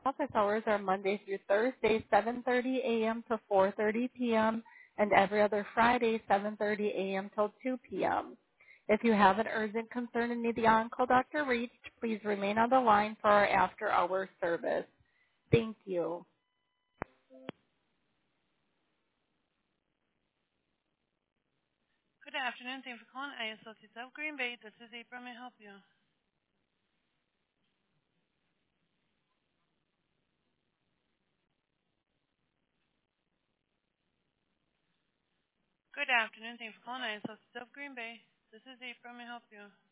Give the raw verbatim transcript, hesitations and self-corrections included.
Office hours are Monday through Thursday, seven thirty a.m. to four thirty p.m., and every other Friday, seven thirty a.m. till two p.m. If you have an urgent concern and need the on-call doctor reached, please remain on the line for our after-hours service. Thank you. Good afternoon. Thank you for calling I Associates of Green Bay. This is April. May I help you? Good afternoon. Thank you for calling I Associates of Green Bay. This is April. May I help you?